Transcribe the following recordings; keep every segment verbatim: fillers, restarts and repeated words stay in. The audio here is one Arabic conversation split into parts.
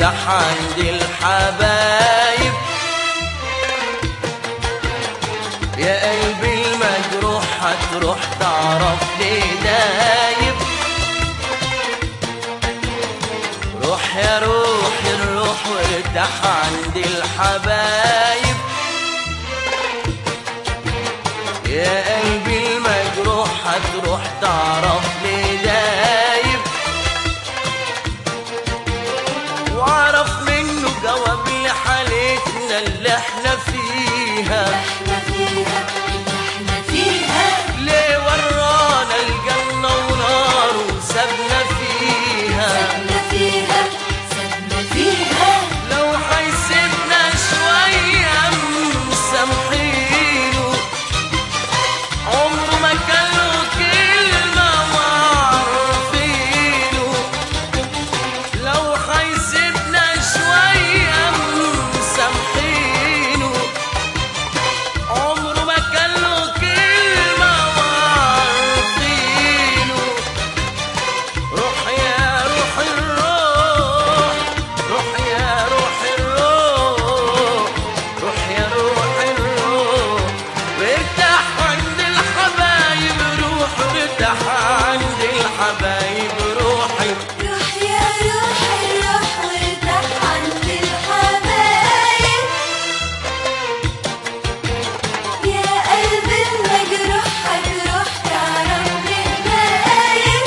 وارتاح عند الحبايب. يا قلبي المجروح هتروح تعرف ليه دايب. روح يا روح الروح وارتاح عند الحبايب. يا قلبي المجروح هتروح تعرف ليه دايب. واعرف منه جواب لحالتنا اللي احنا فيها. ليه ورانا الجنة ونار وسابنا فيها. لو هيسيبنا شوية مسامحينه، عمره ما كان له كلمة وعارفينه. لو هيسيبنا شوية مسامحينه، عمره ما كان له كلمة وعارفينه. روح يا روح الروح، روح يا روح الروح، روح يا روح الروح وارتاح عند الحبايب. روح وارتاح عند الحبايب. روحي روح يا روح الروح وارتاح عند الحبايب. يا قلب المجروح هتروح تعرف ليه دايب.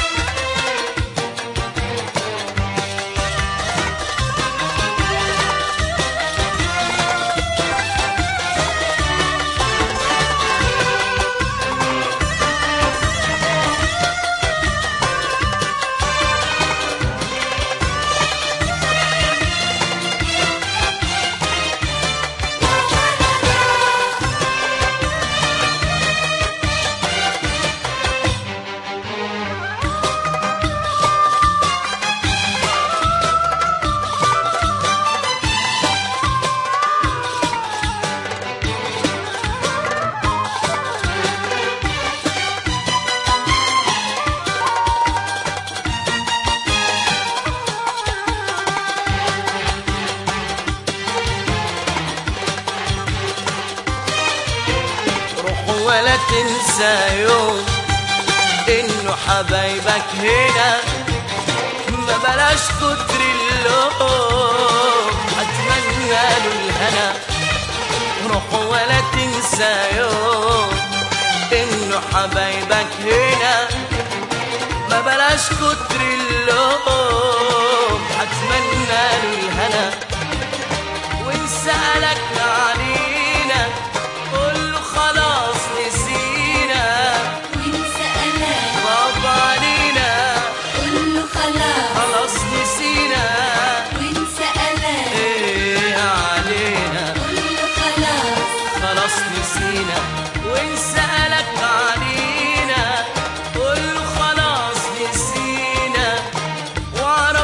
روح ولا تنسى يوم انه حبايبك هنا. ما بلاش كتر اللوم اتمنى له الهنا. روح ولا تنسى يوم انه حبايبك هنا. ما بلاش كتر اللوم اتمنى له الهنا. وان سألك علينا قول له خلاص نسينا. وإن سألك غاب علينا قول له خلاص. خلاص نسينا. وإن سألك ايه علينا قول له خلاص. خلاص نسينا. وان سألك علينا قول له خلاص نسينا. واعرف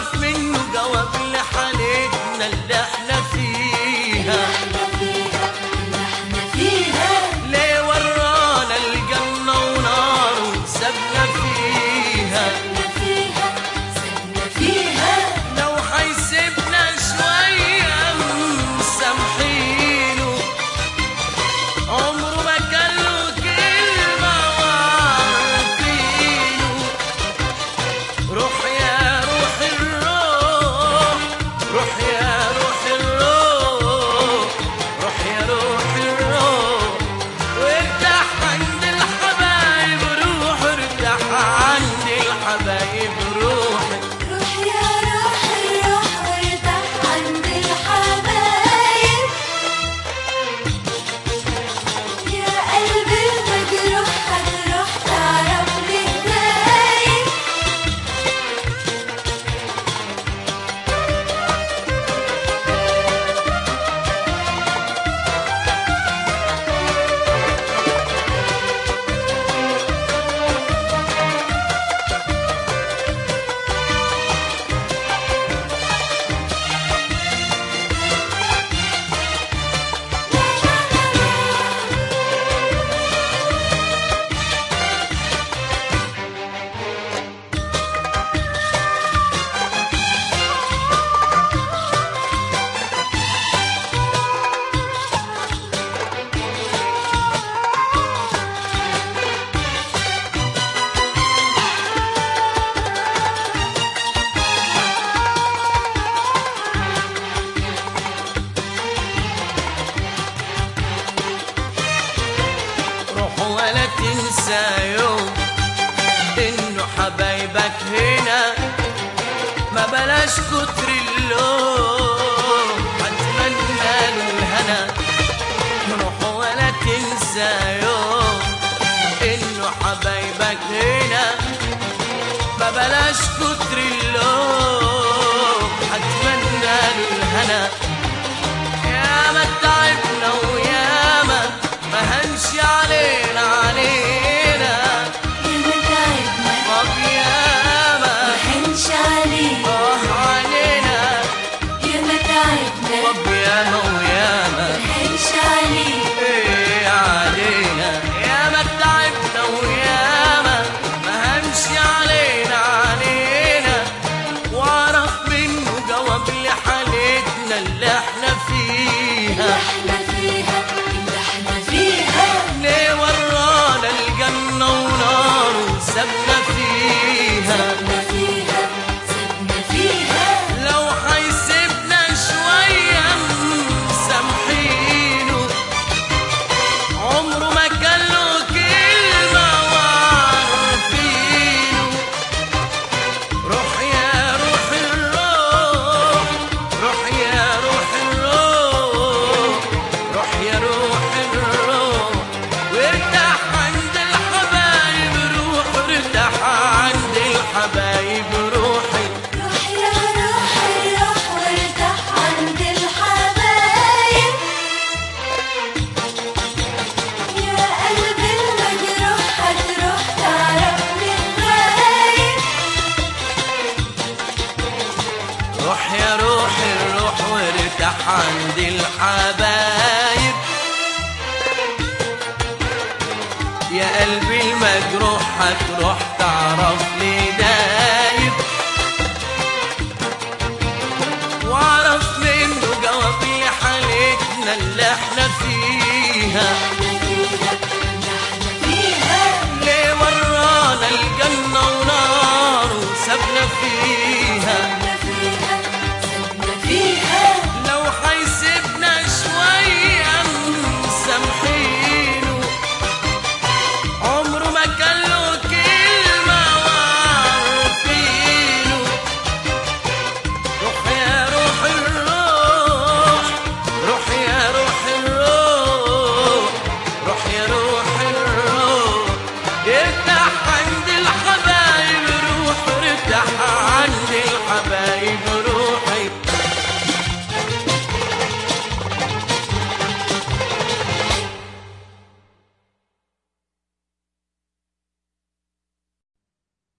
بلاش كتر اللوم، هتمنى له الهنا روح ولا تنسى يوم انه حبايبك هنا. فبلاش كتر اللوم، هتمنى له الهنا. ياما تعبنا وياما ما هنش علينا علينا، ياما تعبنا طب ياما ما هنش علينا، اه علينا. ياما تعبنا طب ياما وياما ما هنش علينا، ايه علينا. ياما تعبنا وياما ما هنش علينا علينا. واعرف منه جواب لحالتنا اللي احنا فيها. احنا فيها اللي احنا فيها. ليه ورانا الجنة ونار وسابنا فيها؟ سبنا فيها سبنا فيها. لو هيسيبنا شوية مسامحينه، عمره ما كان له كلمة وعارفينه. روح يا روح الروح، روح يا روح الروح، روح يا روح الروح، وارتاح عند الحبايب. روح ارتاح عند الحبايب روحي. روح يا روحي روح وارتاح عند الحبايب. يا قلبي المجروح هتروح تعرف من غايب. روح يا روح الروح وارتاح عند الحبايب. يا قلبي المجروح هتروح تعرف لي دايب. واعرف منه جواب لحالتنا اللي احنا فيها. احنا فيها اللي احنا فيها. ليه ورانا الجنة ونار وسابنا فيها؟